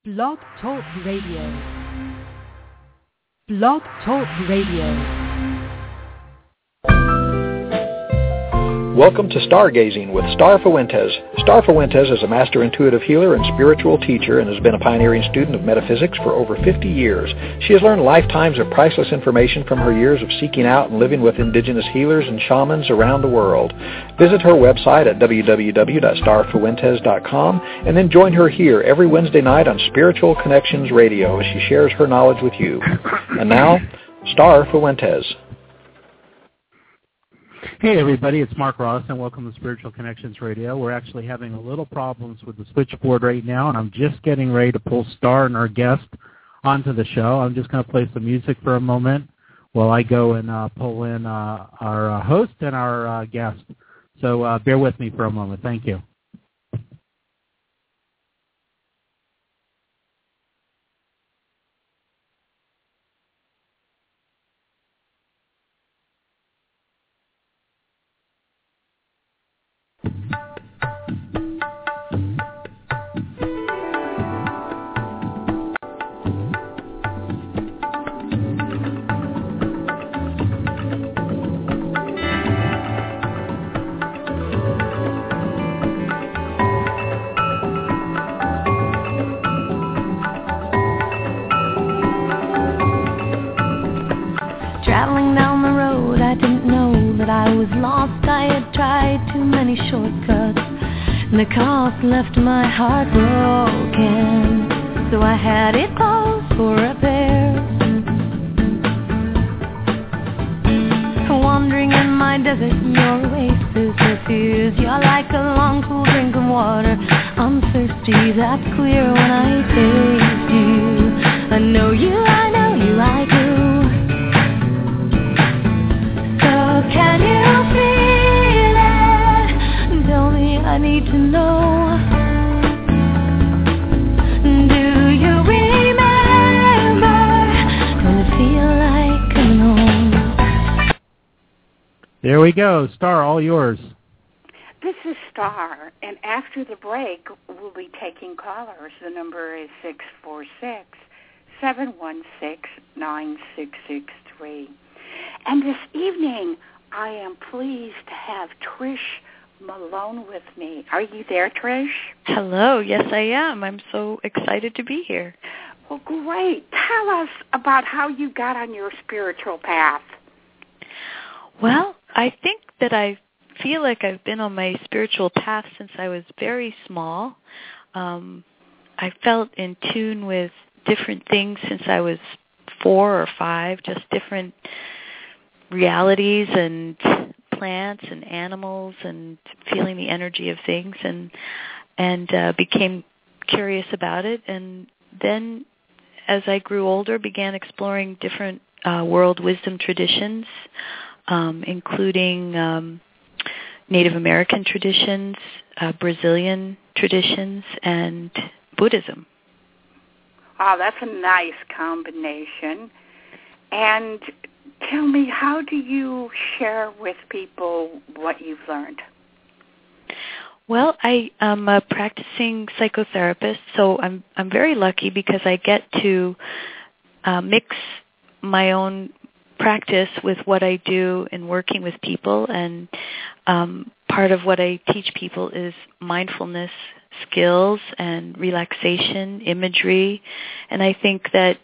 Blog Talk Radio. Blog Talk Radio. Welcome to Stargazing with Star Fuentes. Star Fuentes is a master intuitive healer and spiritual teacher and has been a pioneering student of metaphysics for over 50 years. She has learned lifetimes of priceless information from her years of seeking out and living with indigenous healers and shamans around the world. Visit her website at www.starfuentes.com and then join her here every Wednesday night on Spiritual Connections Radio as she shares her knowledge with you. And now, Star Fuentes. Hey everybody, it's Mark Ross and welcome to Spiritual Connections Radio. We're actually having a little problems with the switchboard right now, and I'm just getting ready to pull Star and our guest onto the show. I'm just going to play some music for a moment while I go and pull in our host and our guest. So bear with me for a moment. Thank you. Traveling down the road, I didn't know that I was lost. I had tried too many shortcuts, and the cost left my heart broken. So I had it closed for repair. Wandering in my desert, your oasis appears. You're like a long, cool drink of water. I'm thirsty, that's clear when I taste you. I know you, I know you, I do. Can you feel it? Tell me, I need to know. Do you remember when it feel like coming home? There we go. Star, all yours. This is Star, and after the break, we'll be taking callers. The number is 646-716-9663. And this evening, I am pleased to have Trish Malone with me. Are you there, Trish? Hello. Yes, I am. I'm so excited to be here. Well, great. Tell us about how you got on your spiritual path. Well, I think that I feel like I've been on my spiritual path since I was very small. I felt in tune with different things since I was 4 or 5, just different realities and plants and animals and feeling the energy of things, and became curious about it. And then as I grew older, began exploring different world wisdom traditions, including Native American traditions, Brazilian traditions, and Buddhism. Oh, that's a nice combination. And tell me, how do you share with people what you've learned? Well, I am a practicing psychotherapist, so I'm very lucky because I get to mix my own practice with what I do in working with people, and part of what I teach people is mindfulness skills and relaxation, imagery, and I think that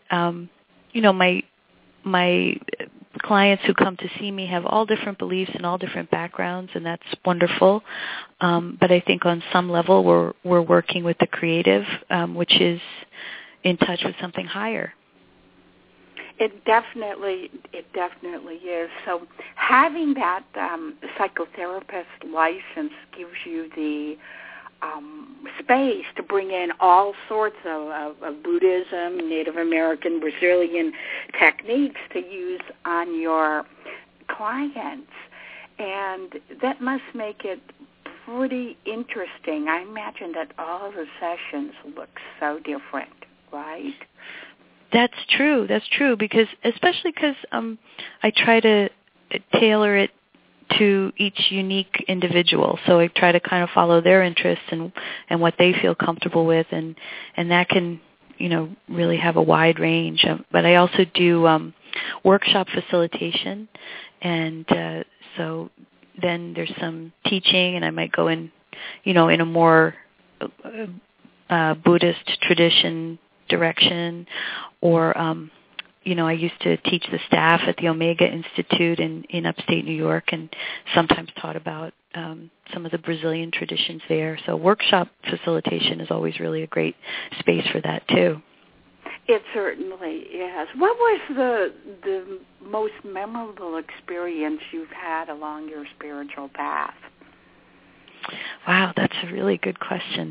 my clients who come to see me have all different beliefs and all different backgrounds, and that's wonderful. But I think on some level we're working with the creative, which is in touch with something higher. It definitely is. So having that psychotherapist license gives you the space to bring in all sorts of Buddhism, Native American, Brazilian techniques to use on your clients. And that must make it pretty interesting. I imagine that all the sessions look so different, right? That's true, especially because I try to tailor it to each unique individual. So I try to kind of follow their interests and what they feel comfortable with, and that can really have a wide range. But I also do workshop facilitation, and so then there's some teaching, and I might go in, in a more Buddhist tradition direction, or I used to teach the staff at the Omega Institute in upstate New York, and sometimes taught about some of the Brazilian traditions there. So workshop facilitation is always really a great space for that too. It certainly is. What was the most memorable experience you've had along your spiritual path? Wow, that's a really good question.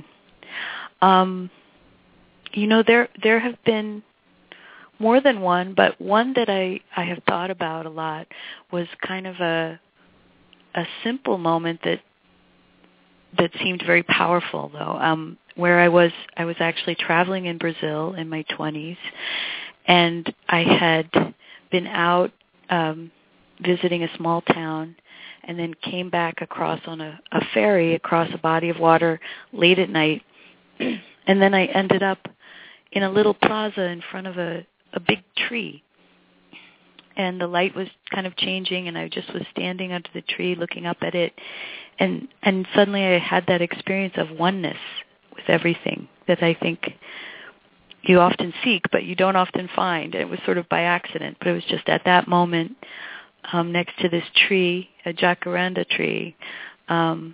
There have been more than one, but one that I have thought about a lot was kind of a simple moment that seemed very powerful, though. Where I was actually traveling in Brazil in my 20s, and I had been out visiting a small town, and then came back across on a ferry across a body of water late at night, and then I ended up in a little plaza in front of a big tree, and the light was kind of changing, and I just was standing under the tree looking up at it, and suddenly I had that experience of oneness with everything that I think you often seek, but you don't often find. It was sort of by accident, but it was just at that moment next to this tree, a jacaranda tree, and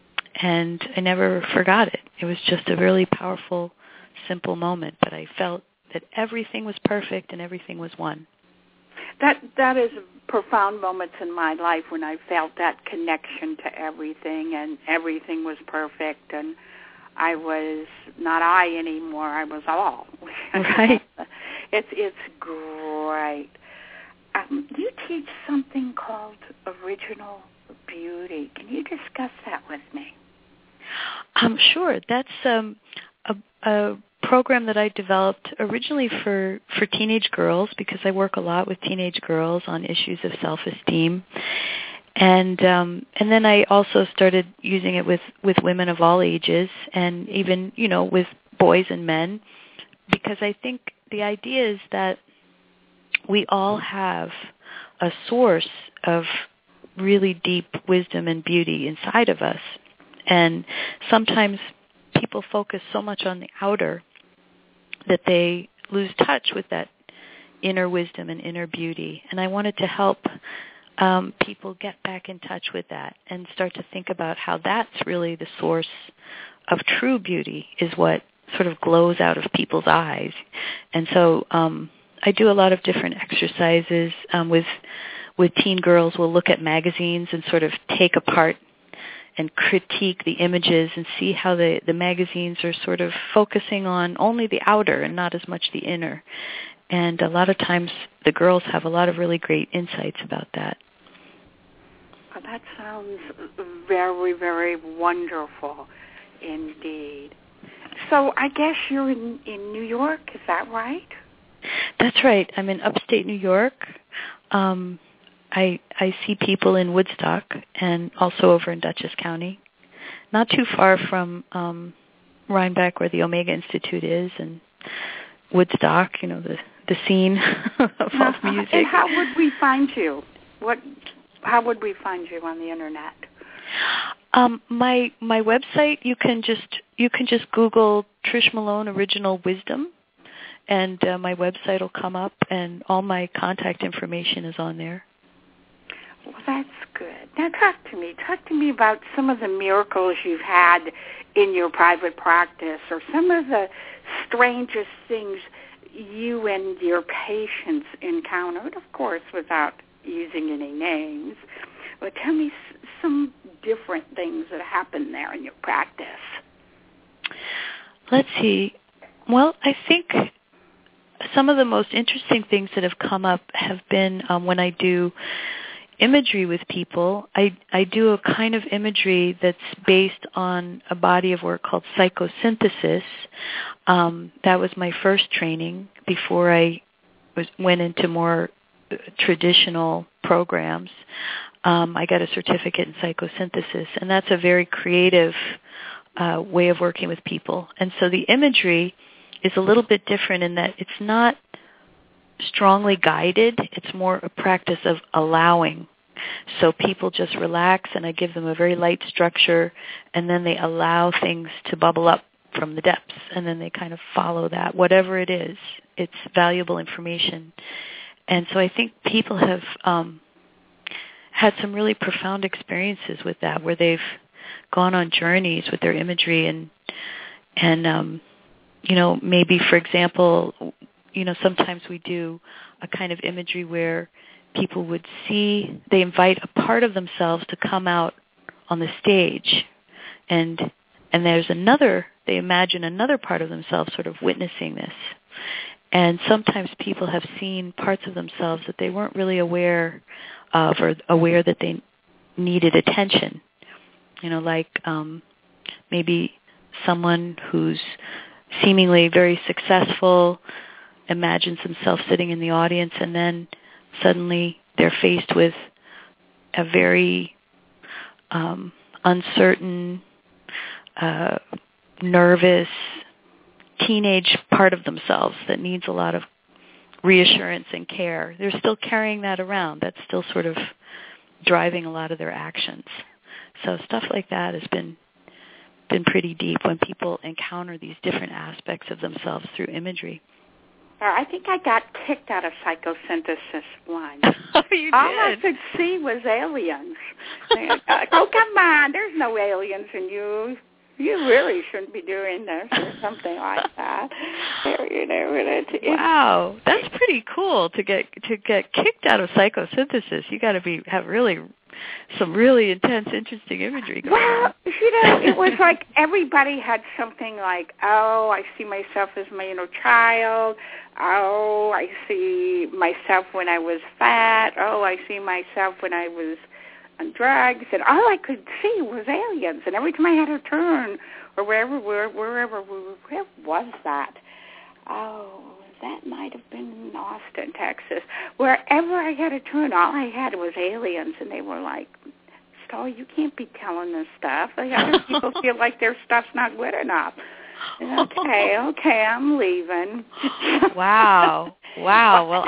I never forgot it. It was just a really powerful, simple moment, but I felt that everything was perfect and everything was one. That is profound moments in my life when I felt that connection to everything, and everything was perfect, and I was not I anymore. I was all. Right. It's great. You teach something called Original Beauty. Can you discuss that with me? Sure. That's a program that I developed originally for teenage girls, because I work a lot with teenage girls on issues of self-esteem. And then I also started using it with women of all ages, and even, with boys and men, because I think the idea is that we all have a source of really deep wisdom and beauty inside of us. And sometimes people focus so much on the outer that they lose touch with that inner wisdom and inner beauty. And I wanted to help people get back in touch with that and start to think about how that's really the source of true beauty, is what sort of glows out of people's eyes. And so I do a lot of different exercises with teen girls. We'll look at magazines and sort of take apart and critique the images and see how the magazines are sort of focusing on only the outer and not as much the inner. And a lot of times the girls have a lot of really great insights about that. Well, that sounds very, very wonderful indeed. So I guess you're in New York, is that right? That's right. I'm in upstate New York. I see people in Woodstock and also over in Dutchess County, not too far from Rhinebeck, where the Omega Institute is, and Woodstock, the scene of folk music. And how would we find you? How would we find you on the internet? My website, you can just Google Trish Malone Original Wisdom, and my website will come up, and all my contact information is on there. Well, that's good. Now talk to me about some of the miracles you've had in your private practice, or some of the strangest things you and your patients encountered, of course, without using any names. But tell me some different things that happen there in your practice. Let's see. Well, I think some of the most interesting things that have come up have been when I do imagery with people. I do a kind of imagery that's based on a body of work called psychosynthesis. That was my first training before I went into more traditional programs. I got a certificate in psychosynthesis, and that's a very creative way of working with people. And so the imagery is a little bit different in that it's not strongly guided. It's more a practice of allowing. So people just relax, and I give them a very light structure, and then they allow things to bubble up from the depths, and then they kind of follow that. Whatever it is, it's valuable information. And so I think people have had some really profound experiences with that, where they've gone on journeys with their imagery, and maybe, for example, sometimes we do a kind of imagery where people would see, they invite a part of themselves to come out on the stage, and there's another, they imagine another part of themselves sort of witnessing this. And sometimes people have seen parts of themselves that they weren't really aware of, or aware that they needed attention. Like maybe someone who's seemingly very successful imagines themselves sitting in the audience, and then suddenly they're faced with a very uncertain, nervous teenage part of themselves that needs a lot of reassurance and care. They're still carrying that around. That's still sort of driving a lot of their actions. So stuff like that has been pretty deep when people encounter these different aspects of themselves through imagery. I think I got kicked out of psychosynthesis once. Oh, you did? All I could see was aliens. Oh, come on, there's no aliens in you. You really shouldn't be doing this, or something like that. Wow, that's pretty cool to get kicked out of psychosynthesis. You got to have some really intense, interesting imagery going on. Well, it was like everybody had something like, oh, I see myself as my inner child. Oh, I see myself when I was fat. Oh, I see myself when I was on drugs. And all I could see was aliens. And every time I had a turn, or where was that? Oh, that might have been in Austin, Texas. Wherever I had a turn, all I had was aliens. And they were like, Stoll, you can't be telling this stuff. Like, other people feel like their stuff's not good enough. Okay, I'm leaving. Wow. Well,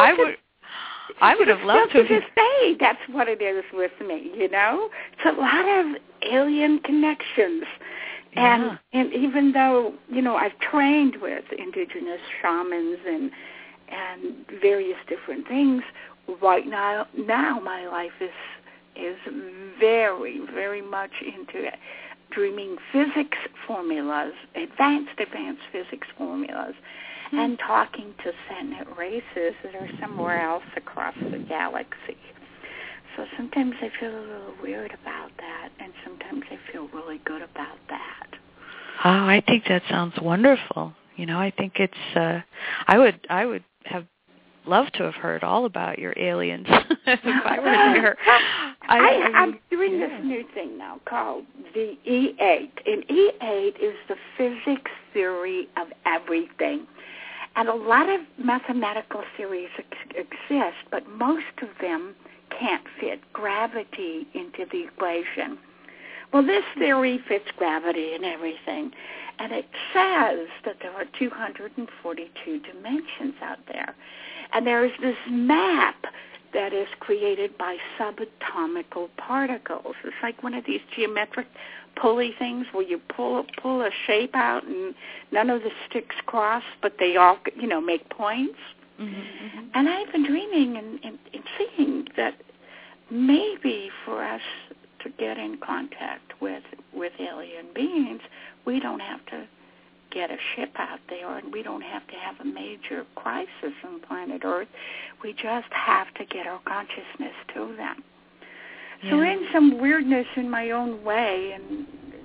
I would have loved to. To this day, that's what it is with me. It's a lot of alien connections. Yeah. And even though I've trained with indigenous shamans and various different things, right now my life is very, very much into dreaming physics formulas, advanced physics formulas, and talking to sentient races that are somewhere else across the galaxy. So sometimes I feel a little weird about that, and sometimes I feel really good about that. Oh, I think that sounds wonderful. I think it's. I would have loved to have heard all about your aliens if I were there. I'm doing this new thing now called the E8, and E8 is the physics theory of everything. And a lot of mathematical theories exist, but most of them can't fit gravity into the equation. Well, this theory fits gravity and everything, and it says that there are 242 dimensions out there. And there is this map that is created by subatomical particles. It's like one of these geometric pulley things where you pull a shape out and none of the sticks cross, but they all, make points. Mm-hmm. And I've been dreaming and seeing that maybe for us to get in contact with alien beings, we don't have to get a ship out there, and we don't have to have a major crisis on planet Earth. We just have to get our consciousness to them. Yeah. So in some weirdness in my own way, and,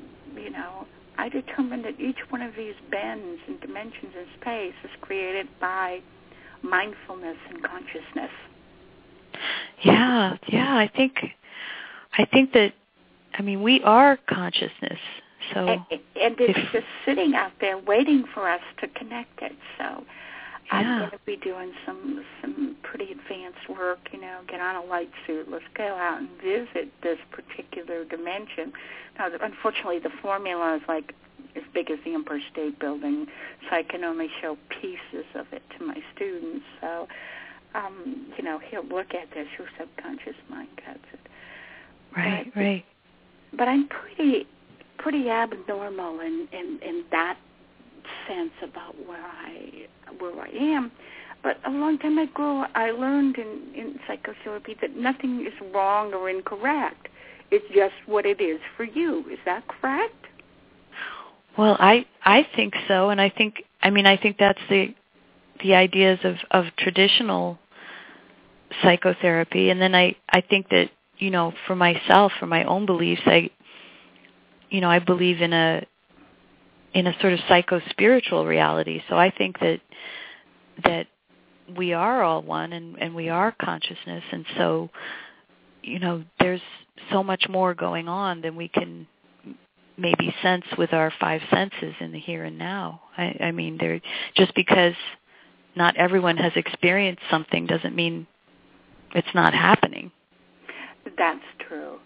I determined that each one of these bends and dimensions in space is created by mindfulness and consciousness. Yeah, I think that, we are consciousness. So, and it's just sitting out there waiting for us to connect it. So I'm going to be doing some pretty advanced work, get on a light suit. Let's go out and visit this particular dimension. Now, unfortunately, the formula is big as the Empire State Building, so I can only show pieces of it to my students. So, he'll look at this, your subconscious mind gets it. Right. But I'm pretty abnormal in that sense about where I am. But a long time ago, I learned in psychotherapy that nothing is wrong or incorrect. It's just what it is for you. Is that correct? Well, I think so, and I think that's the ideas of traditional psychotherapy. And then I think that, for myself, for my own beliefs, I believe in a sort of psycho-spiritual reality. So I think that we are all one, and we are consciousness, and so, there's so much more going on than we can maybe sense with our five senses in the here and now. I mean, just because not everyone has experienced something doesn't mean it's not happening. That's true.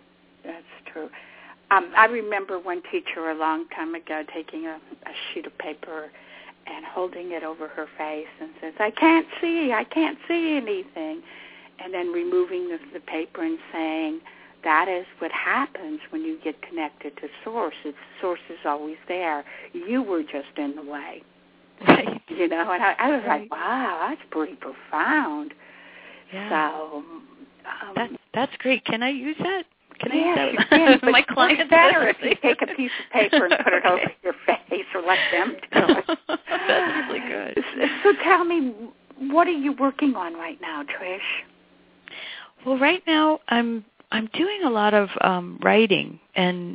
I remember one teacher a long time ago taking a sheet of paper and holding it over her face and says, I can't see anything. And then removing the paper and saying, that is what happens when you get connected to Source. Source is always there. You were just in the way. Right. And I was like, wow, that's pretty profound. Yeah. So that's great. Can I use that? Can I use that? My clients it's better if you take a piece of paper and put it over your face or let them do it. That's really good. So tell me, what are you working on right now, Trish? Well, right now I'm doing a lot of writing, and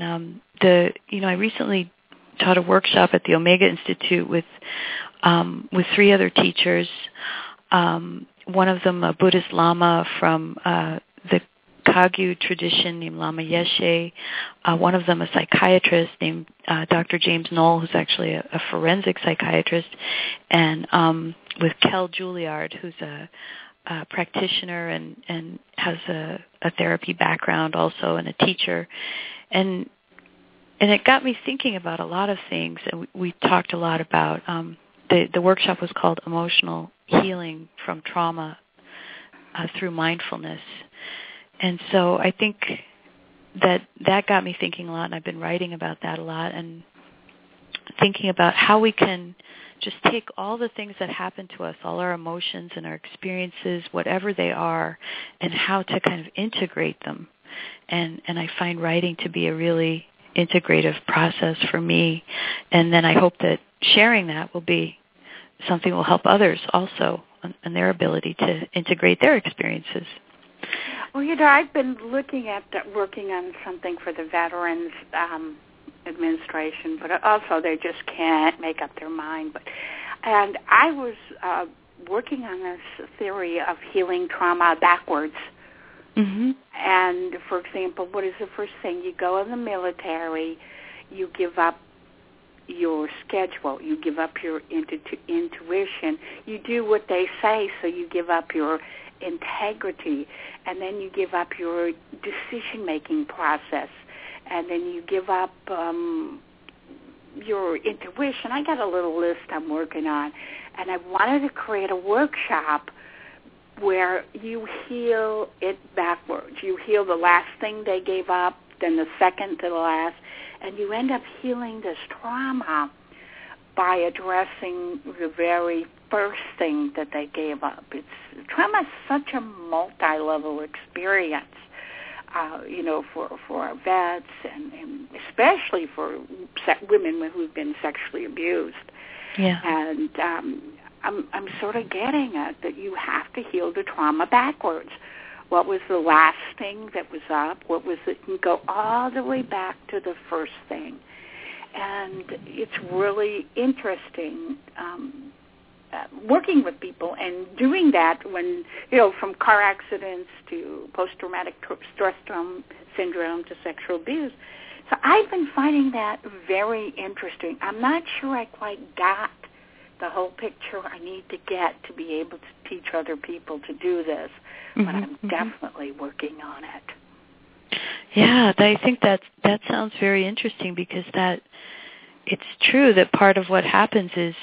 I recently taught a workshop at the Omega Institute with 3 other teachers. One of them a Buddhist Lama from the Kagyu tradition named Lama Yeshe. One of them a psychiatrist named Dr. James Knoll, who's actually a forensic psychiatrist, and with Kel Juilliard, who's a practitioner and has a therapy background also, and a teacher. And it got me thinking about a lot of things, and we talked a lot about, the workshop was called Emotional Healing from Trauma Through Mindfulness. And so I think that got me thinking a lot, and I've been writing about that a lot, and thinking about how we can just take all the things that happen to us, all our emotions and our experiences, whatever they are, and how to kind of integrate them. And I find writing to be a really integrative process for me. And then I hope that sharing that will be something that will help others also in their ability to integrate their experiences. Well, I've been looking at working on something for the Veterans Administration, but also they just can't make up their mind. And I was working on this theory of healing trauma backwards. Mm-hmm. And, for example, what is the first thing? You go in the military, you give up your schedule, you give up your intuition, you do what they say, so you give up your integrity, and then you give up your decision-making process, and then you give up your intuition. I got a little list I'm working on, and I wanted to create a workshop where you heal it backwards. You heal the last thing they gave up, then the second to the last, and you end up healing this trauma by addressing the very first thing that they gave up. Trauma is such a multi-level experience, for our vets and especially for women who've been sexually abused. Yeah. And I'm sort of getting at that you have to heal the trauma backwards. What was the last thing that was up? What was it? You go all the way back to the first thing. And it's really interesting working with people and doing that when, from car accidents to post-traumatic stress syndrome to sexual abuse. So I've been finding that very interesting. I'm not sure I quite got the whole picture I need to get to be able to teach other people to do this, but I'm definitely working on it. Yeah, I think that sounds very interesting, because that it's true that part of what happens is,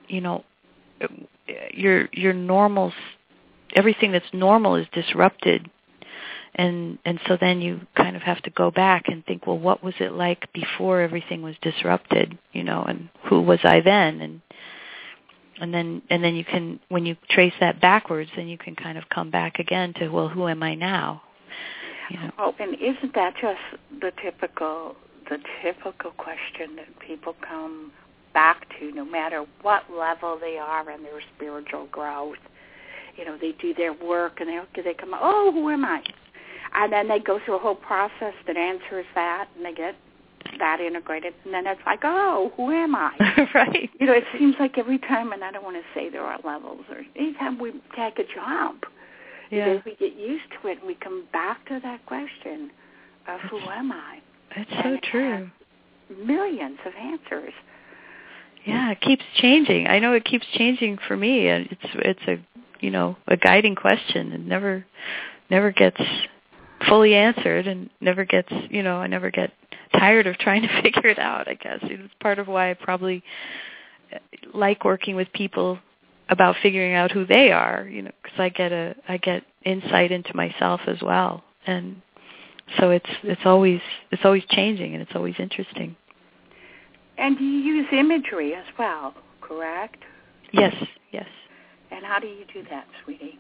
your normal, everything that's normal is disrupted. And so then you kind of have to go back and think, well, what was it like before everything was disrupted, and who was I then? And then you can, when you trace that backwards, then you can kind of come back again to, well, who am I now? Oh, and isn't that just the typical question that people come back to, no matter what level they are in their spiritual growth? They do their work and they come, oh, who am I? And then they go through a whole process that answers that, and they get that integrated, and then it's like, oh, who am I? Right. It seems like every time, and I don't want to say there are levels, or anytime we take a jump, yeah, we get used to it, and we come back to that question of who am I? It's so true. Millions of answers. Yeah, it keeps changing. I know it keeps changing for me, and it's a guiding question, and never gets fully answered, and never gets, I never get tired of trying to figure it out, I guess. It's part of why I probably like working with people about figuring out who they are, because I get insight into myself as well. And so it's always changing, and it's always interesting. And you use imagery as well, correct? Yes. And how do you do that, sweetie?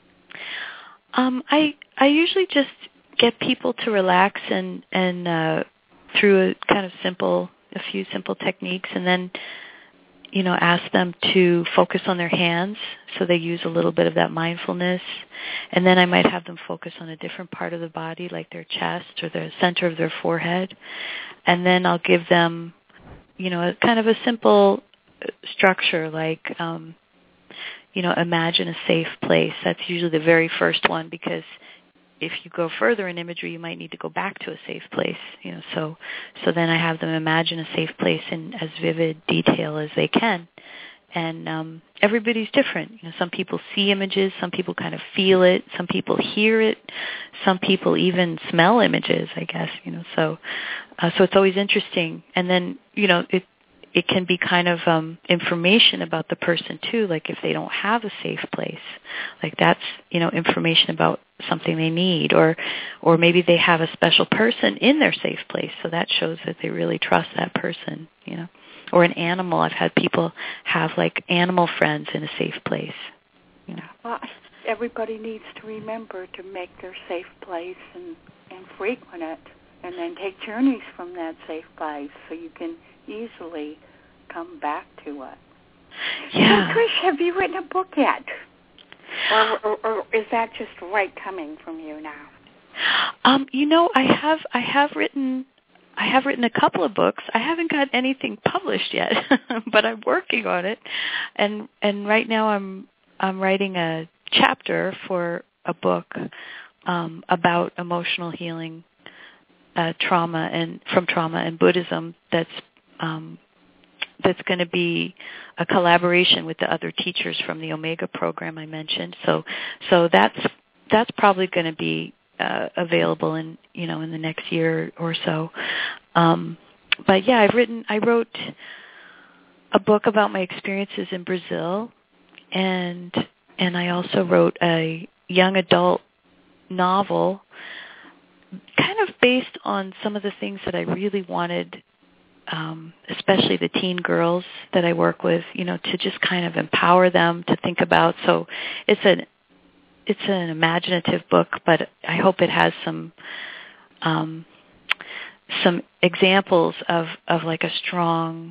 I usually just get people to relax and through a few simple techniques, and then ask them to focus on their hands, so they use a little bit of that mindfulness, and then I might have them focus on a different part of the body, like their chest or the center of their forehead, and then I'll give them a kind of a simple structure, like imagine a safe place. That's usually the very first one, because if you go further in imagery, you might need to go back to a safe place. So then I have them imagine a safe place in as vivid detail as they can. And everybody's different. Some people see images, some people kind of feel it, some people hear it, some people even smell images, I guess. So it's always interesting. And then it can be kind of information about the person too, like if they don't have a safe place, like that's information about something they need, or maybe they have a special person in their safe place, so that shows that they really trust that person, or an animal. I've had people have like animal friends in a safe place. Well, everybody needs to remember to make their safe place and frequent it, and then take journeys from that safe place so you can easily come back to it. Yeah. So, Trish, have you written a book yet? Or is that just right coming from you now? I have written a couple of books. I haven't got anything published yet, but I'm working on it. And right now I'm writing a chapter for a book about emotional healing, trauma and Buddhism. That's going to be a collaboration with the other teachers from the Omega program I mentioned. So that's probably going to be available in the next year or so. But yeah, I wrote a book about my experiences in Brazil, and I also wrote a young adult novel, kind of based on some of the things that I really wanted, especially the teen girls that I work with, to just kind of empower them to think about. So it's an imaginative book, but I hope it has some examples of like a strong,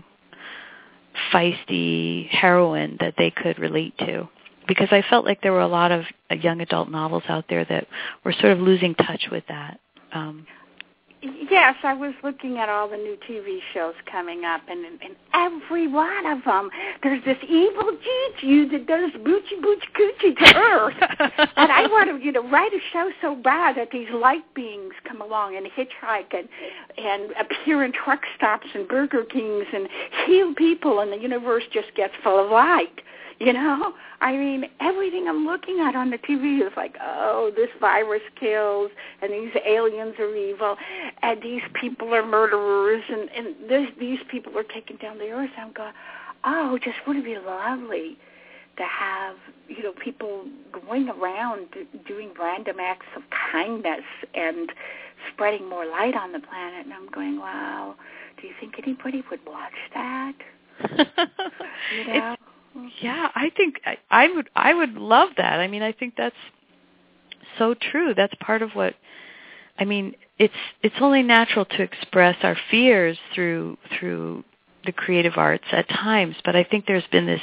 feisty heroine that they could relate to. Because I felt like there were a lot of young adult novels out there that were sort of losing touch with that. Yes, I was looking at all the new TV shows coming up, and in every one of them, there's this evil Juju that does boochie coochie to Earth. And I want to, write a show so bad that these light beings come along and hitchhike and appear in truck stops and Burger Kings and heal people, and the universe just gets full of light. You know, I mean, everything I'm looking at on the TV is like, oh, this virus kills, and these aliens are evil, and these people are murderers, and these people are taking down the earth. I'm going, oh, just wouldn't it be lovely to have, you know, people going around doing random acts of kindness and spreading more light on the planet. And I'm going, wow, do you think anybody would watch that? You know? Yeah, I think I would love that. I mean, I think that's so true. That's part of what, I mean, it's only natural to express our fears through the creative arts at times, but I think there's been this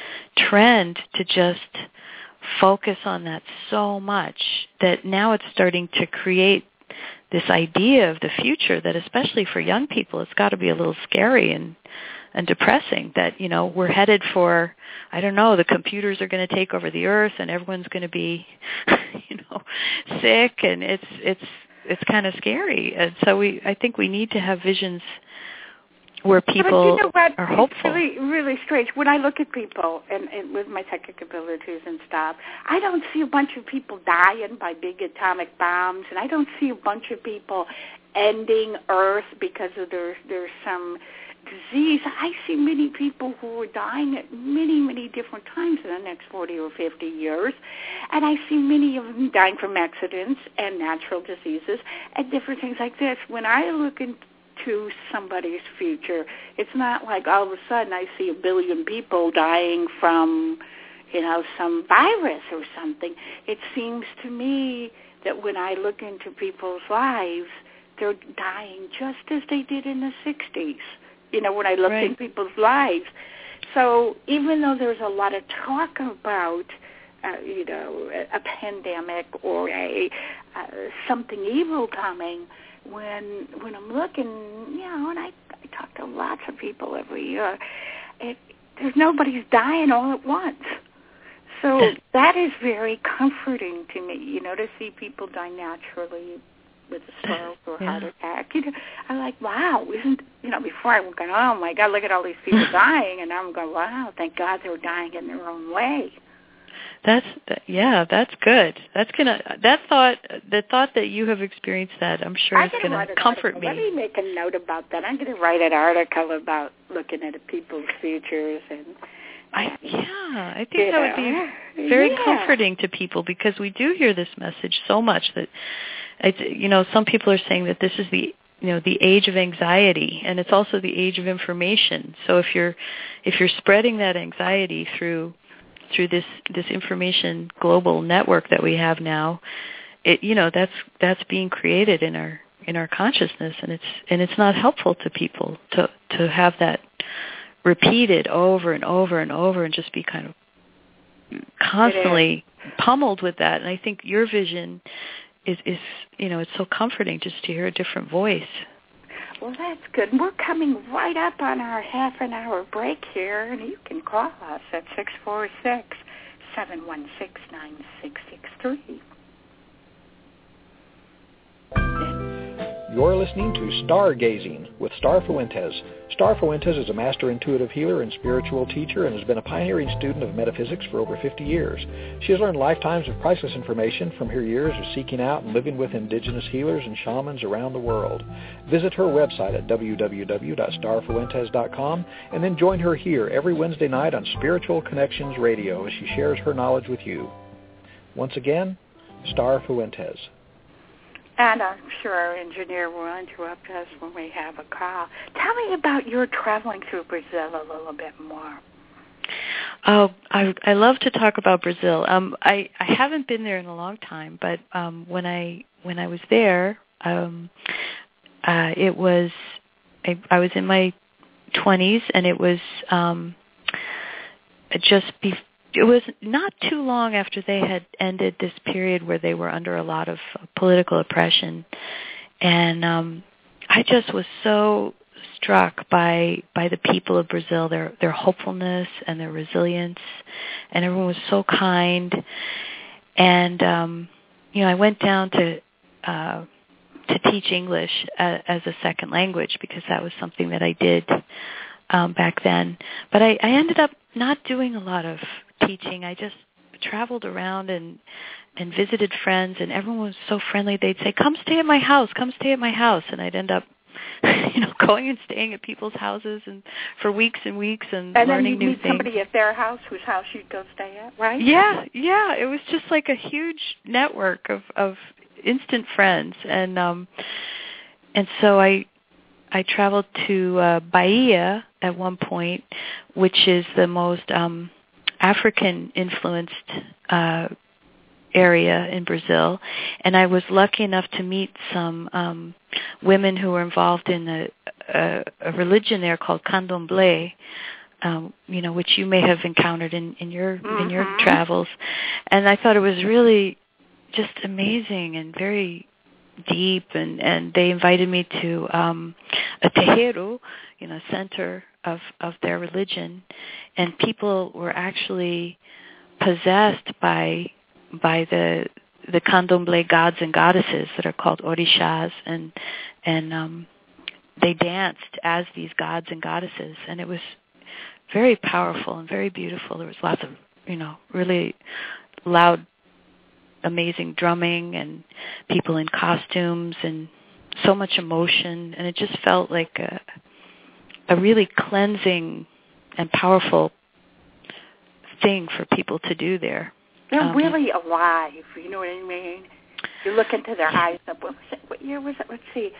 trend to just focus on that so much that now it's starting to create this idea of the future that, especially for young people, it's got to be a little scary and depressing, that, you know, we're headed for, I don't know, the computers are going to take over the earth and everyone's going to be, you know, sick, and it's kind of scary. And so I think we need to have visions where people are hopeful. It's really strange. When I look at people and with my psychic abilities and stuff, I don't see a bunch of people dying by big atomic bombs, and I don't see a bunch of people ending Earth because of there's some disease. I see many people who are dying at many, many different times in the next 40 or 50 years, and I see many of them dying from accidents and natural diseases and different things like this. When I look into somebody's future, it's not like all of a sudden I see 1 billion people dying from, you know, some virus or something. It seems to me that when I look into people's lives, they're dying just as they did in the 60s. You know, when I look in people's lives. So even though there's a lot of talk about, you know, a pandemic or something evil coming, when I'm looking, you know, and I talk to lots of people every year, there's nobody's dying all at once. So that is very comforting to me, you know, to see people die naturally with a stroke or heart attack. You know, I'm like, wow, before I was going, oh my God, look at all these people dying, and now I'm going, wow, thank God they're dying in their own way. That's good. The thought that you have experienced that, I'm sure is going to comfort me. Let me make a note about that. I'm going to write an article about looking at people's futures and. I think that would be very comforting to people, because we do hear this message so much that, you know, some people are saying that this is the age of anxiety, and it's also the age of information. So if you're spreading that anxiety through this information global network that we have now, that's being created in our consciousness, and it's not helpful to people to have that repeated over and over and over and just be kind of constantly pummeled with that. And I think your vision is it's so comforting just to hear a different voice. Well, that's good. We're coming right up on our half-an-hour break here, and you can call us at 646-716-9663. You're listening to Stargazing with Star Fuentes. Star Fuentes is a master intuitive healer and spiritual teacher and has been a pioneering student of metaphysics for over 50 years. She has learned lifetimes of priceless information from her years of seeking out and living with indigenous healers and shamans around the world. Visit her website at www.starfuentes.com and then join her here every Wednesday night on Spiritual Connections Radio as she shares her knowledge with you. Once again, Star Fuentes. And I'm sure our engineer will interrupt us when we have a call. Tell me about your traveling through Brazil a little bit more. Oh, I love to talk about Brazil. I haven't been there in a long time, but when I was there, I was in my 20s, and it was it was not too long after they had ended this period where they were under a lot of political oppression. And I just was so struck by the people of Brazil, their hopefulness and their resilience, and everyone was so kind. And I went down to teach English as a second language, because that was something that I did back then. But I ended up not doing a lot of teaching. I just traveled around and visited friends, and everyone was so friendly. They'd say, come stay at my house, come stay at my house. And I'd end up going and staying at people's houses and for weeks and weeks and learning new things. And then you'd meet somebody at their house whose house you'd go stay at, right? Yeah. It was just like a huge network of instant friends. And so I traveled to Bahia at one point, which is the most African-influenced area in Brazil, and I was lucky enough to meet some women who were involved in a religion there called Candomblé, which you may have encountered in your travels, and I thought it was really just amazing and very deep, and they invited me to a terreiro, center of their religion, and people were actually possessed by the Candomblé gods and goddesses that are called orishas, and they danced as these gods and goddesses, and it was very powerful and very beautiful. There was lots of, really loud, amazing drumming and people in costumes and so much emotion, and it just felt like a really cleansing and powerful thing for people to do there. They're really alive, you know what I mean? You look into their eyes. What year was it? Let's see,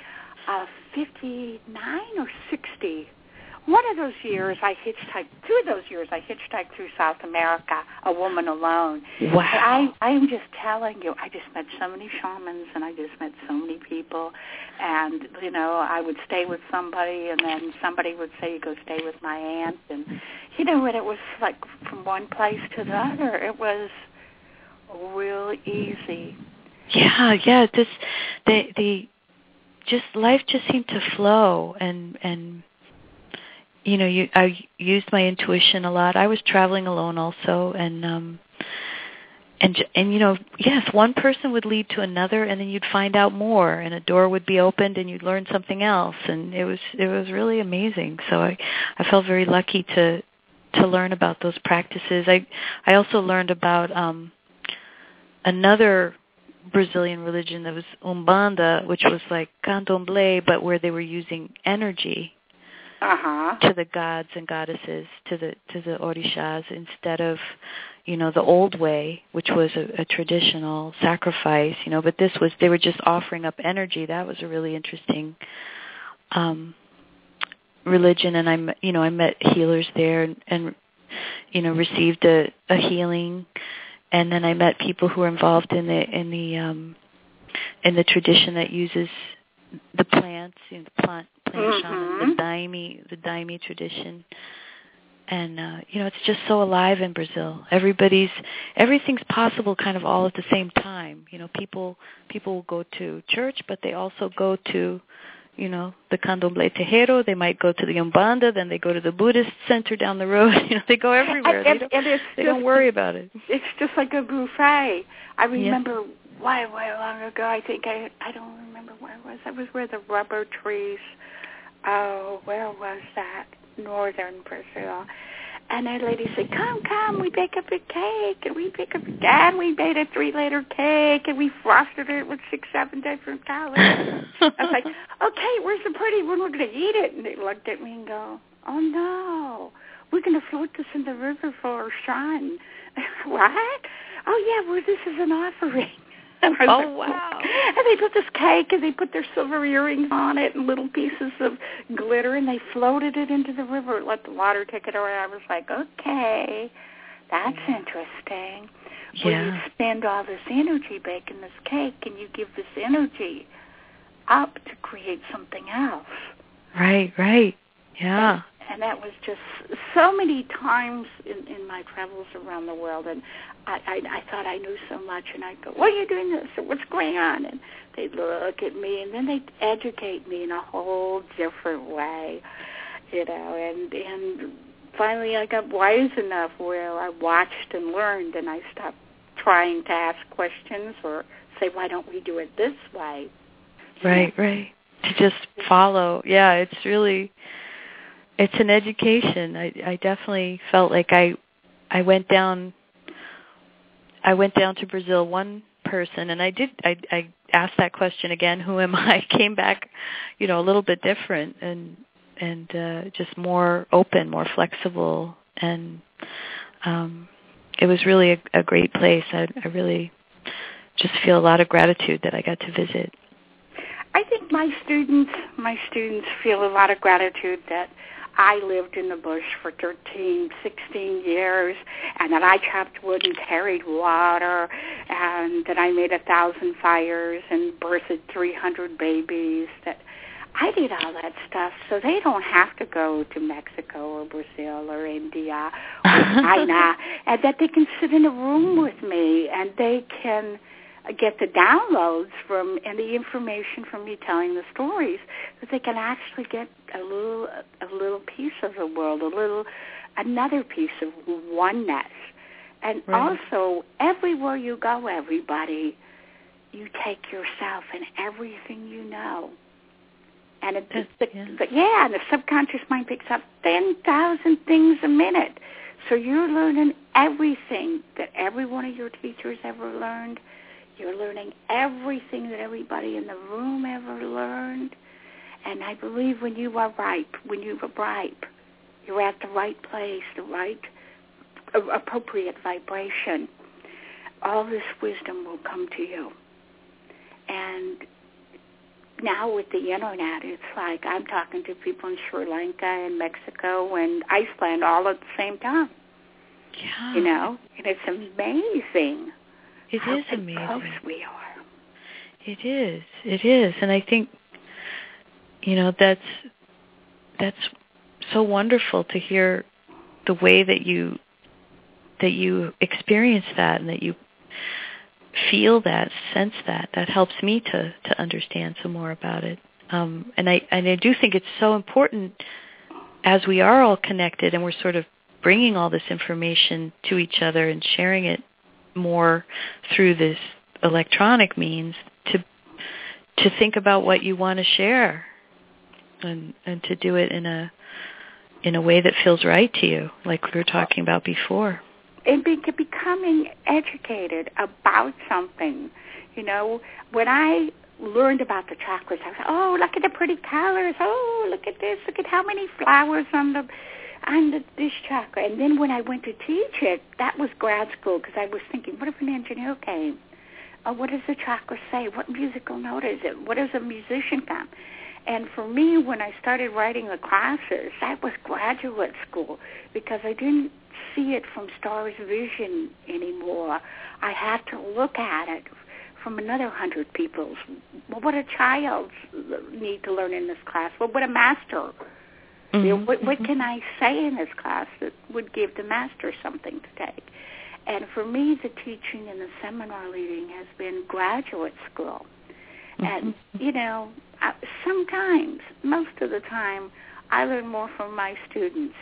59 or 60. One of those years I hitchhiked. 2 of those years I hitchhiked through South America, a woman alone. Wow! I am just telling you, I just met so many shamans, and I just met so many people. And I would stay with somebody, and then somebody would say, "Go stay with my aunt," and and it was like from one place to the other. It was real easy. Yeah. Life just seemed to flow, and I used my intuition a lot. I was traveling alone also, and yes, one person would lead to another, and then you'd find out more, and a door would be opened, and you'd learn something else, and it was really amazing. So I felt very lucky to learn about those practices. I also learned about another Brazilian religion that was Umbanda, which was like Candomblé, but where they were using energy to the gods and goddesses, to the orishas, instead of the old way, which was a traditional sacrifice. But they were just offering up energy. That was a really interesting religion, and I met healers there and received a healing. And then I met people who were involved in the tradition that uses the plants, the plant shaman, the Daime tradition. And it's just so alive in Brazil. Everything's possible kind of all at the same time. People will go to church, but they also go to the Candomblé terreiro. They might go to the Umbanda, then they go to the Buddhist center down the road. They go everywhere. They don't worry about it. It's just like a buffet. I remember way long ago, I think, I don't remember where it was. It was where the rubber trees, where was that? Northern Brazil. And that lady said, come, we bake up a cake, and we bake up and we made a 3-layer cake, and we frosted it with 6-7 different colors. I was like, okay, where's the party? When we're going to eat it? And they looked at me and go, oh, no, we're going to float this in the river for our son. What? Oh, yeah, well, this is an offering. Oh, wow. And they put this cake, and they put their silver earrings on it and little pieces of glitter, and they floated it into the river, let the water take it away. I was like, okay, that's interesting. Yeah. Well, you spend all this energy baking this cake, and you give this energy up to create something else. Right, yeah. And that was just so many times in my travels around the world, and I thought I knew so much, and I'd go, why are you doing this, or what's going on? And they'd look at me, and then they'd educate me in a whole different way, and finally I got wise enough where I watched and learned, and I stopped trying to ask questions or say, why don't we do it this way? Right. To just follow. Yeah, it's it's an education. I definitely felt like I went down to Brazil one person, and I asked that question again, who am I? Came back, a little bit different and just more open, more flexible, and it was really a great place. I really just feel a lot of gratitude that I got to visit. I think my students feel a lot of gratitude that I lived in the bush for 13, 16 years, and that I chopped wood and carried water, and that I made 1,000 fires and birthed 300 babies. That I did all that stuff, so they don't have to go to Mexico or Brazil or India or China, and that they can sit in a room with me and they can get the downloads and the information from me telling the stories, that they can actually get a little piece of the world, another piece of oneness. And also, everywhere you go, everybody, you take yourself and everything you know. And and the subconscious mind picks up 10,000 things a minute. So you're learning everything that every one of your teachers ever learned. You're learning everything that everybody in the room ever learned. And I believe when you are ripe, you're at the right place, the right appropriate vibration, all this wisdom will come to you. And now with the Internet, it's like I'm talking to people in Sri Lanka and Mexico and Iceland all at the same time. Yeah. And it's amazing. It is amazing. How close we are. It is, and I think, that's so wonderful to hear the way that you experience that and that you feel that, sense that. That helps me to understand some more about it. And I do think it's so important, as we are all connected and we're sort of bringing all this information to each other and sharing it more through this electronic means, to think about what you want to share and to do it in a way that feels right to you, like we were talking about before. And becoming educated about something. When I learned about the chakras, I was like, oh, look at the pretty colors. Oh, look at this. Look at how many flowers on this chakra. And then when I went to teach it, that was grad school, because I was thinking, what if an engineer came? What does the chakra say? What musical note is it? What does a musician come? And for me, when I started writing the classes, that was graduate school, because I didn't see it from Star's vision anymore. I had to look at it from another 100 people's. What would a child need to learn in this class? What would a master? What can I say in this class that would give the master something to take? And for me, the teaching and the seminar leading has been graduate school. And, sometimes, most of the time, I learn more from my students.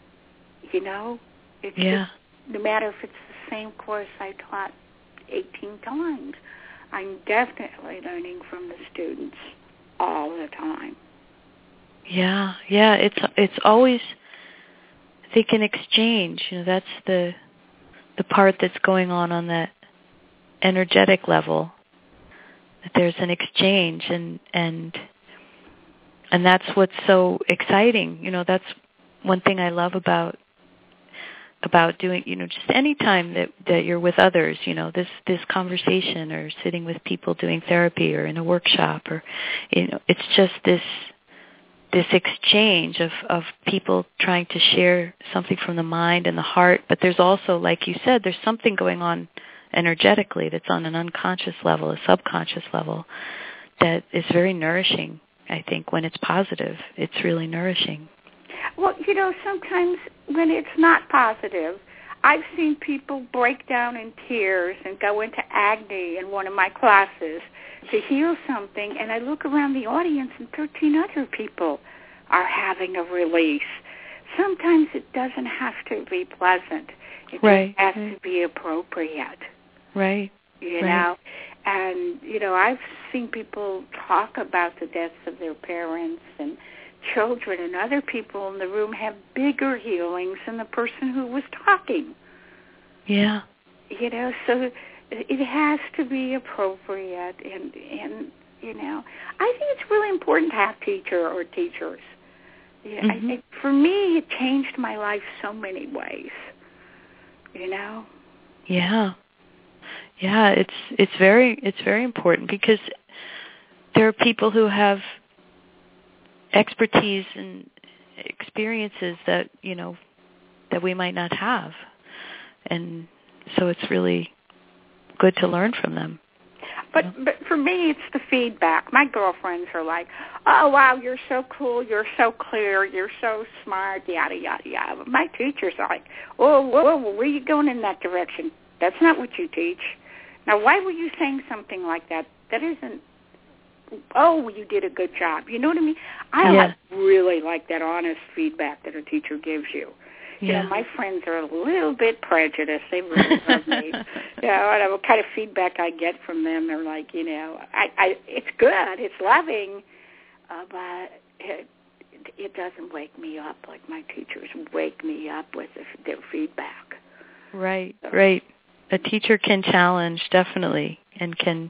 It's just, no matter if it's the same course I taught 18 times, I'm definitely learning from the students all the time. Yeah. It's always, they can exchange. That's the part that's going on that energetic level. That there's an exchange, and that's what's so exciting. That's one thing I love about doing, just any time that you're with others, this conversation, or sitting with people doing therapy, or in a workshop, or it's just this exchange of people trying to share something from the mind and the heart. But there's also, like you said, there's something going on energetically that's on an unconscious level, a subconscious level, that is very nourishing. I think when it's positive, it's really nourishing. Well, sometimes when it's not positive, I've seen people break down in tears and go into agony in one of my classes to heal something, and I look around the audience and 13 other people are having a release. Sometimes it doesn't have to be pleasant. It just has to be appropriate. Right. And, I've seen people talk about the deaths of their parents and children and other people in the room have bigger healings than the person who was talking. Yeah. You know, so it has to be appropriate, and you know, I think it's really important to have teacher or teachers. Yeah, Mm-hmm. For me, it changed my life so many ways. You know. Yeah. Yeah, it's very important, because there are people who have expertise and experiences that, you know, that we might not have. And so it's really good to learn from them. But for me, it's the feedback. My girlfriends are like, "Oh, wow, you're so cool, you're so clear, you're so smart, yada, yada, yada." But my teachers are like, "Oh, whoa, where are you going in that direction? That's not what you teach. Now, why were you saying something like that? That isn't, oh, you did a good job." You know what I mean? I really like that honest feedback that a teacher gives you. You know, my friends are a little bit prejudiced. They really love me. You know, and what kind of feedback I get from them, they're like, you know, it's good, it's loving, but it doesn't wake me up like my teachers wake me up with their feedback. Right, right. A teacher can challenge, definitely, and can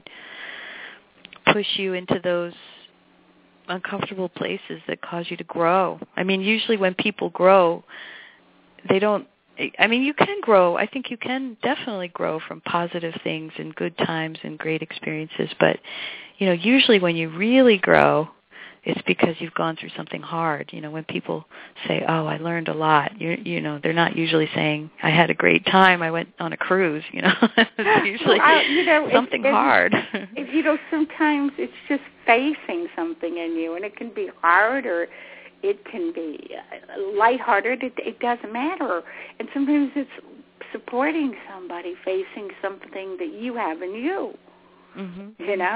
push you into those uncomfortable places that cause you to grow. I mean, usually when people grow, they don't, I mean, you can grow. I think you can definitely grow from positive things and good times and great experiences. But, you know, usually when you really grow, it's because you've gone through something hard. You know, when people say, "Oh, I learned a lot," you know, they're not usually saying, "I had a great time, I went on a cruise." You know, it's usually something hard. You know, sometimes it's just facing something in you, and it can be hard, or it can be lighthearted. It doesn't matter. And sometimes it's supporting somebody facing something that you have in you. Mm-hmm. You know,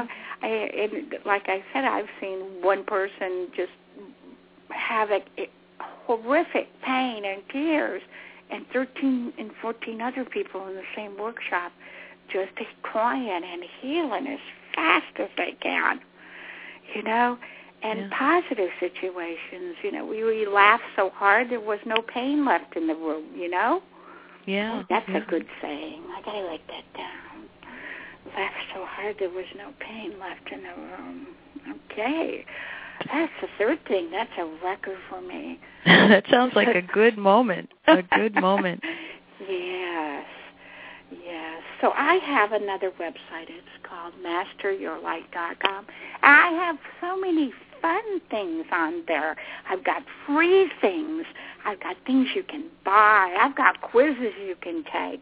like I said, I've seen one person just have a horrific pain and tears, and 13 and 14 other people in the same workshop just crying and healing as fast as they can. You know. And positive situations, you know, we laughed so hard there was no pain left in the room, you know? Yeah. That's a good saying. I got to write that down. Laughed so hard there was no pain left in the room. Okay. That's the third thing. That's a record for me. That sounds like a good moment. A good moment. Yes. Yes. So I have another website. It's called MasterYourLife.com. I have so many fun things on there. I've got free things. I've got things you can buy. I've got quizzes you can take.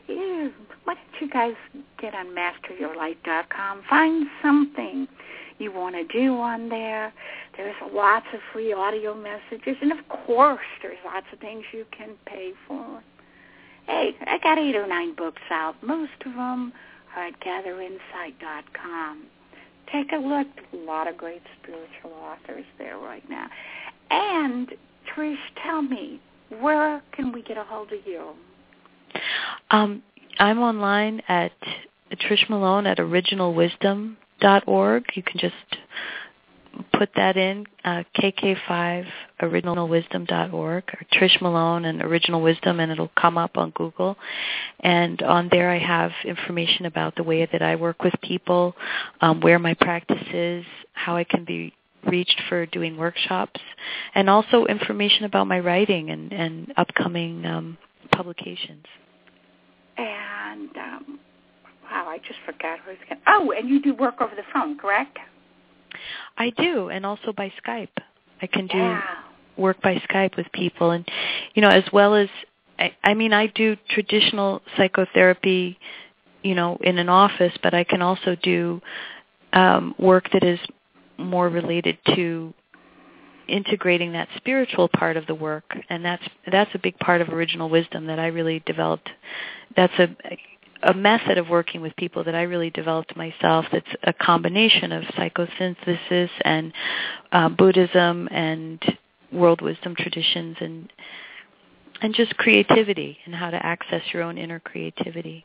Why don't you guys get on MasterYourLife.com? Find something you want to do on there. There's lots of free audio messages. And, of course, there's lots of things you can pay for. Hey, I got 8 or 9 books out. Most of them are at GatherInsight.com. Take a look. There's a lot of great spiritual authors there right now. And, Trish, tell me, where can we get a hold of you? I'm online at Trish Malone at originalwisdom.org. You can just put that in, KK5 originalwisdom.org, or Trish Malone and Original Wisdom, and it'll come up on Google. And on there I have information about the way that I work with people, where my practice is, how I can be reached for doing workshops, and also information about my writing and upcoming publications. And, wow, I just forgot who I was going to... Oh, and you do work over the phone, correct? I do, and also by Skype. I can do work by Skype with people, and, you know, as well as, I mean, I do traditional psychotherapy, you know, in an office, but I can also do work that is more related to integrating that spiritual part of the work, and that's a big part of Original Wisdom that I really developed. That's a method of working with people that I really developed myself, that's a combination of psychosynthesis and Buddhism and world wisdom traditions and just creativity and how to access your own inner creativity.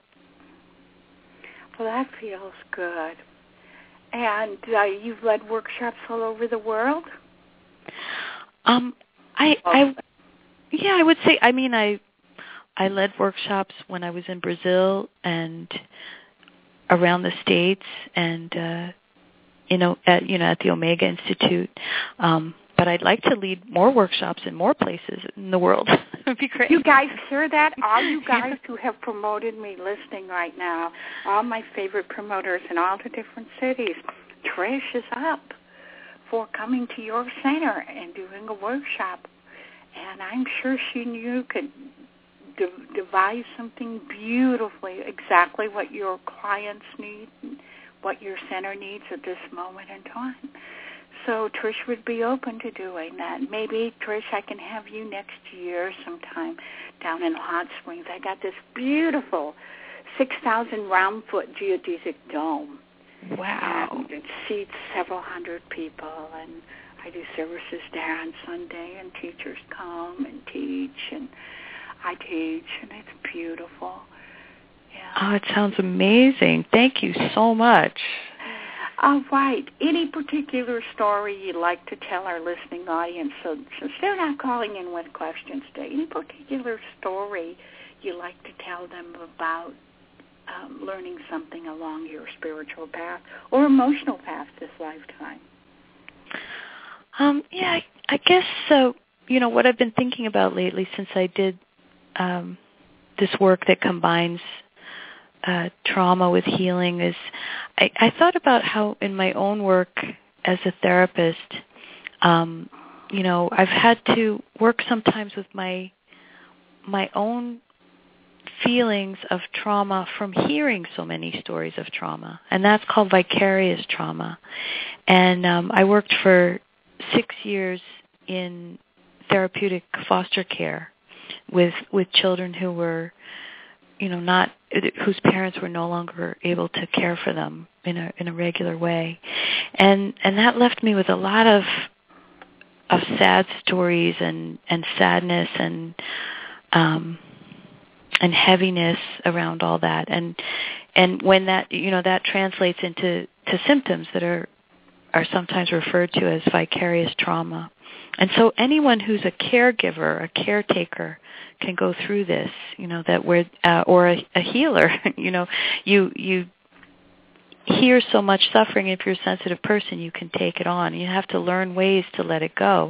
Well, that feels good. And you've led workshops all over the world? I would say. I mean, I led workshops when I was in Brazil and around the States, and at the Omega Institute. But I'd like to lead more workshops in more places in the world. It would be great. You guys hear that? All you guys who have promoted me listening right now, all my favorite promoters in all the different cities, Trish is up for coming to your center and doing a workshop. And I'm sure she knew you could devise something beautifully, exactly what your clients need, what your center needs at this moment in time. So Trish would be open to doing that. Maybe, Trish, I can have you next year sometime down in Hot Springs. I got this beautiful 6,000 round-foot geodesic dome. Wow. And it seats several hundred people, and I do services there on Sunday, and teachers come and teach, and I teach, and it's beautiful. Yeah. Oh, it sounds amazing. Thank you so much. All right. Any particular story you'd like to tell our listening audience, so they're not calling in with questions today, any particular story you'd like to tell them about learning something along your spiritual path or emotional path this lifetime? I guess so. What I've been thinking about lately since I did this work that combines trauma with healing is I thought about how in my own work as a therapist, I've had to work sometimes with my own feelings of trauma from hearing so many stories of trauma, and that's called vicarious trauma. And I worked for 6 years in therapeutic foster care with children who were whose parents were no longer able to care for them in a regular way, and that left me with a lot of sad stories and sadness and heaviness around all that, and when that that translates into symptoms that are sometimes referred to as vicarious trauma. And so anyone who's a caregiver, a caretaker, can go through this, or a healer, you hear so much suffering. If you're a sensitive person, you can take it on. You have to learn ways to let it go.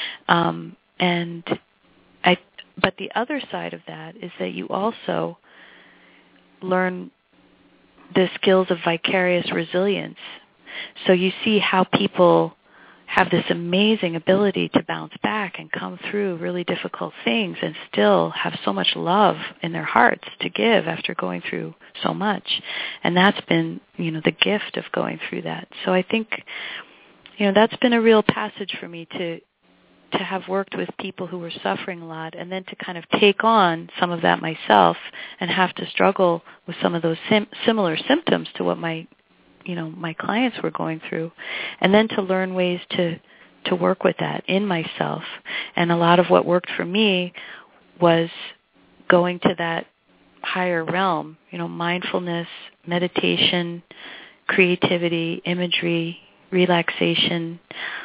But the other side of that is that you also learn the skills of vicarious resilience. So you see how people have this amazing ability to bounce back and come through really difficult things and still have so much love in their hearts to give after going through so much. And that's been, the gift of going through that. So I think, that's been a real passage for me to have worked with people who were suffering a lot, and then to kind of take on some of that myself and have to struggle with some of those similar symptoms to what my clients were going through, and then to learn ways to work with that in myself. And a lot of what worked for me was going to that higher realm, mindfulness, meditation, creativity, imagery, relaxation,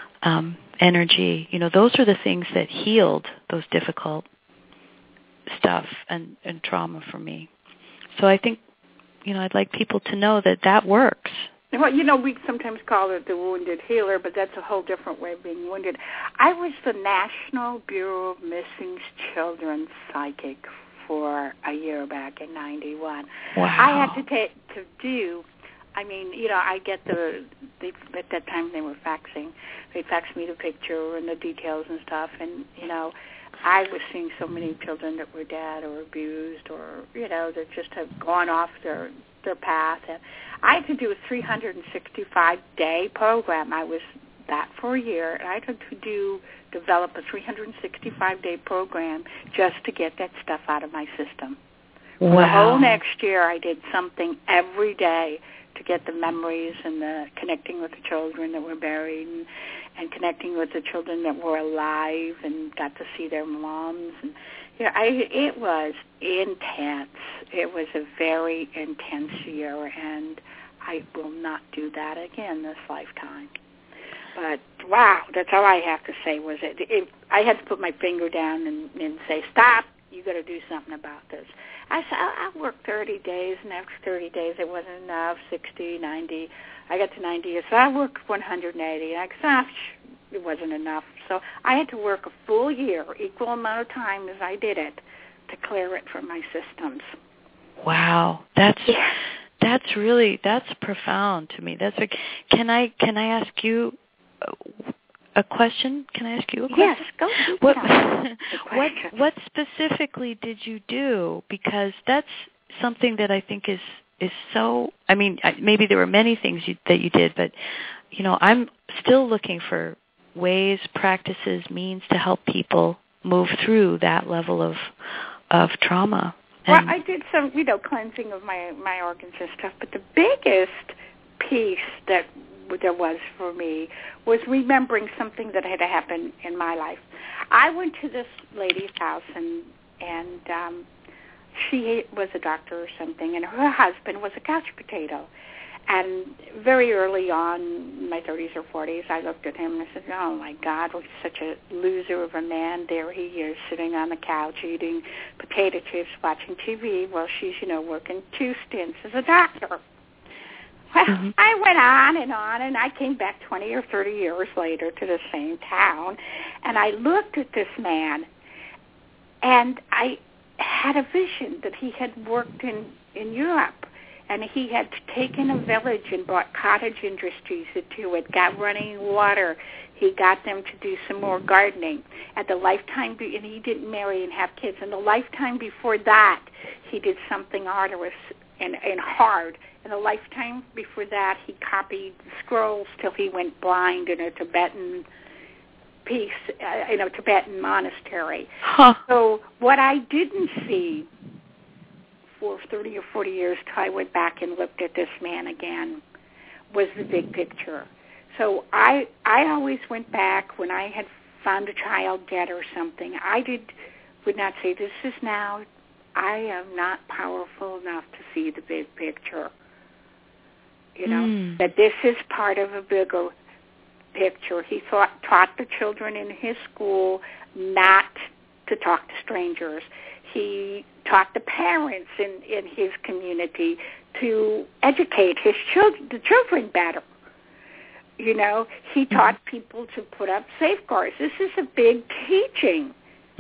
energy. Those are the things that healed those difficult stuff and trauma for me. So I think, I'd like people to know that works. Well, we sometimes call it the wounded healer, but that's a whole different way of being wounded. I was the National Bureau of Missing Children psychic for a year back in 91. Wow. I had to do, I get at that time they were faxing. They'd fax me the picture and the details and stuff, and, I was seeing so many children that were dead or abused or, that just have gone off their path. And I had to do a 365-day program. I was that for a year, and I had to develop a 365-day program just to get that stuff out of my system. Wow. For the whole next year, I did something every day to get the memories and the connecting with the children that were buried and connecting with the children that were alive and got to see their moms. And it was intense. It was a very intense year, and I will not do that again this lifetime. But, wow, that's all I have to say was I had to put my finger down and say, stop, you got to do something about this. I said, I'll work 30 days, and after 30 days it wasn't enough, 60, 90. I got to 90, so I worked 180. I said, it wasn't enough. So I had to work a full year, equal amount of time as I did it, to clear it from my systems. Wow, that's profound to me. That's like, can I ask you a question? Can I ask you a question? Yes, go. What specifically did you do? Because that's something that I think is so. I mean, maybe there were many things that you did, but I'm still looking for ways, practices, means to help people move through that level of trauma. Well, I did some, cleansing of my organs and stuff, but the biggest piece that there was for me was remembering something that had happened in my life. I went to this lady's house, and she was a doctor or something, and her husband was a couch potato. And very early on, in my 30s or 40s, I looked at him and I said, oh, my God, he's such a loser of a man. There he is sitting on the couch eating potato chips, watching TV while she's, working 2 stints as a doctor. Well, I went on, and I came back 20 or 30 years later to the same town, and I looked at this man, and I had a vision that he had worked in Europe. And he had taken a village and brought cottage industries into it, got running water. He got them to do some more gardening. At the lifetime, and he didn't marry and have kids. In the lifetime before that, he did something arduous and hard. In the lifetime before that, he copied scrolls till he went blind in a Tibetan Tibetan monastery. Huh. So what I didn't see for 30 or 40 years till I went back and looked at this man again was the big picture. So I always went back when I had found a child dead or something. Would not say, this is now, I am not powerful enough to see the big picture. That this is part of a bigger picture. He taught the children in his school not to talk to strangers. He taught the parents in his community to educate the children better. He taught people to put up safeguards. This is a big teaching.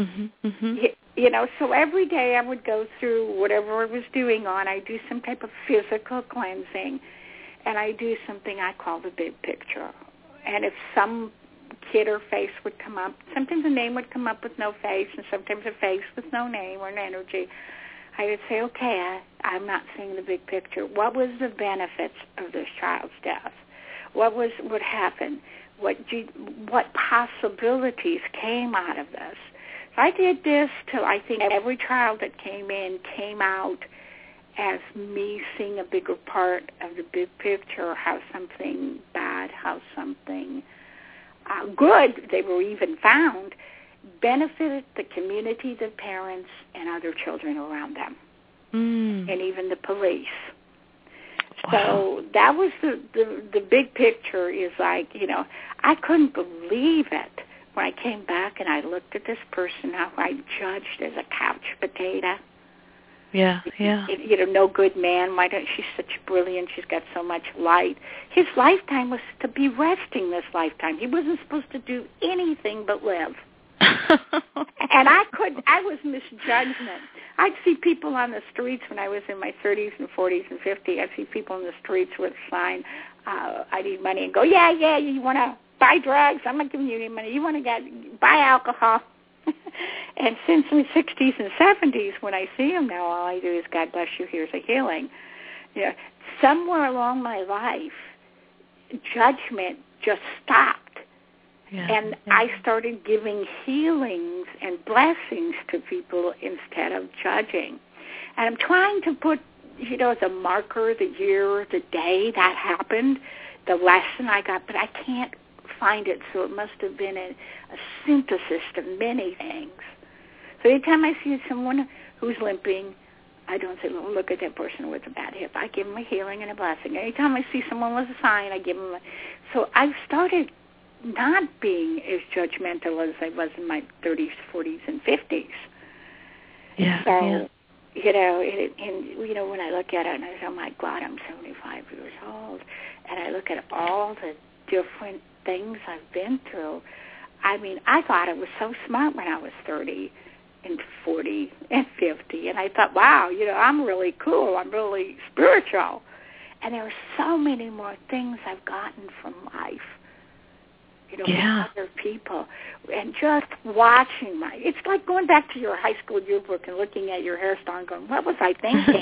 So every day I would go through whatever I was doing I do some type of physical cleansing, and I do something I call the big picture. And if some kid or face would come up, sometimes a name would come up with no face, and sometimes a face with no name or an energy, I would say, okay, I'm not seeing the big picture. What was the benefits of this child's death? What happened? What possibilities came out of this? So I did this till I think every child that came in came out as me seeing a bigger part of the big picture, how something bad, how something good, they were even found, benefited the community, the parents, and other children around them, and even the police. Wow. So that was the big picture is like, I couldn't believe it when I came back and I looked at this person, how I judged as a couch potato. Yeah. No good man. Why don't she's such brilliant? She's got so much light. His lifetime was to be resting this lifetime. He wasn't supposed to do anything but live. And I was misjudgment. I'd see people on the streets when I was in my 30s and 40s and 50s. I'd see people in the streets with a sign, I need money, and go, yeah, you want to buy drugs? I'm not giving you any money. You want to buy alcohol? And since the 60s and 70s, when I see them now, all I do is, God bless you, here's a healing. Somewhere along my life, judgment just stopped. And I started giving healings and blessings to people instead of judging. And I'm trying to put, the marker, the year, the day that happened, the lesson I got, but I can't find it, so it must have been a synthesis of many things. So anytime I see someone who's limping, I don't say, well, look at that person with a bad hip. I give them a healing and a blessing. Anytime I see someone with a sign, I give them So I've started not being as judgmental as I was in my 30s, 40s, and 50s. Yeah. So, yeah. When I look at it and I say, oh, my God, I'm 75 years old, and I look at all the different things I've been through, I mean, I thought I was so smart when I was 30 and 40 and 50, and I thought, wow, I'm really cool. I'm really spiritual. And there are so many more things I've gotten from life, from other people. And just watching it's like going back to your high school yearbook and looking at your hairstyle and going, what was I thinking?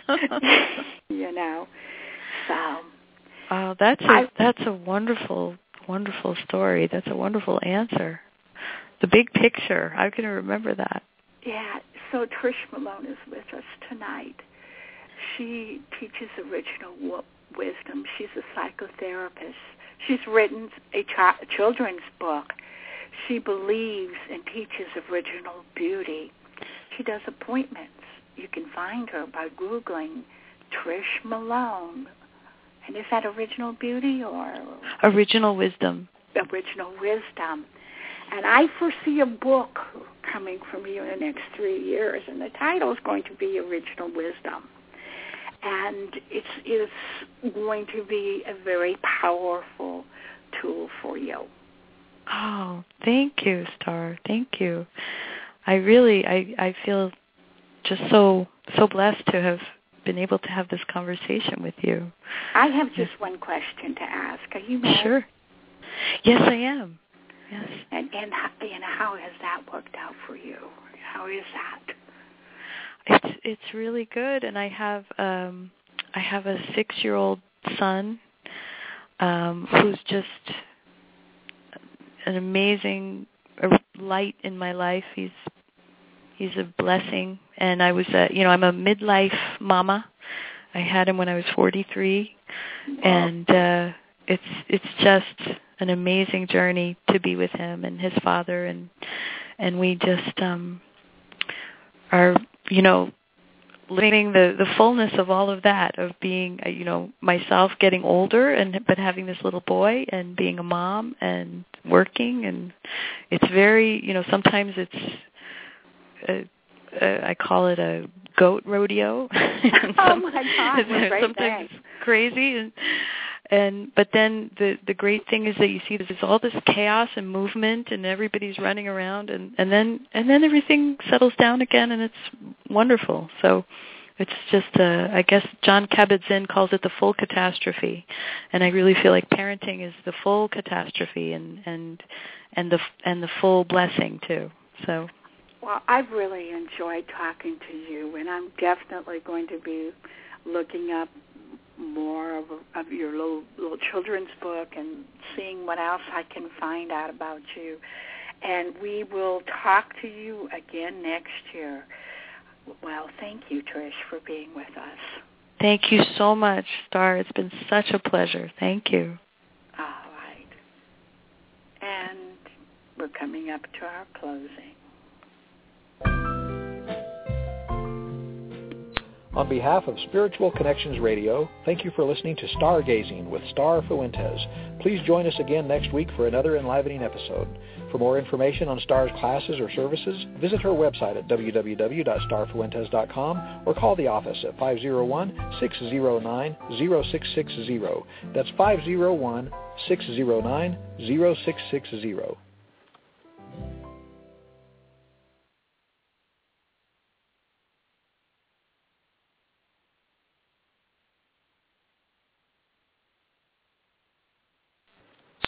So. Oh, that's a wonderful, wonderful story. That's a wonderful answer. The big picture. How can I remember that? Yeah. So Trish Malone is with us tonight. She teaches original wisdom. She's a psychotherapist. She's written a children's book. She believes and teaches original beauty. She does appointments. You can find her by Googling Trish Malone. And is that original beauty or? Original wisdom. Original wisdom. And I foresee a book coming from you in the next 3 years, and the title is going to be Original Wisdom. And it's going to be a very powerful tool for you. Oh, thank you, Star. Thank you. I feel just so blessed to have been able to have this conversation with you. I have just one question to ask. Are you married? Sure. Yes, I am. Yes. And how has that worked out for you? How is that? It's really good, and I have a 6-year-old son who's just an amazing light in my life. He's a blessing, and I'm a midlife mama. I had him when I was 43, and it's just an amazing journey to be with him and his father, and we just are living the fullness of all of that, of being myself getting older but having this little boy and being a mom and working, and it's very sometimes it's I call it a goat rodeo. Oh my God! Sometimes it's crazy, but then the great thing is that you see there's all this chaos and movement, and everybody's running around, and then everything settles down again, and it's wonderful. So it's just I guess John Kabat-Zinn calls it the full catastrophe, and I really feel like parenting is the full catastrophe and the full blessing too. So. Well, I've really enjoyed talking to you, and I'm definitely going to be looking up more of your little children's book and seeing what else I can find out about you. And we will talk to you again next year. Well, thank you, Trish, for being with us. Thank you so much, Star. It's been such a pleasure. Thank you. All right. And we're coming up to our closing. On behalf of Spiritual Connections Radio, thank you for listening to Stargazing with Star Fuentes. Please join us again next week for another enlivening episode. For more information on Star's classes or services, visit her website at www.starfuentes.com or call the office at 501-609-0660. That's 501-609-0660.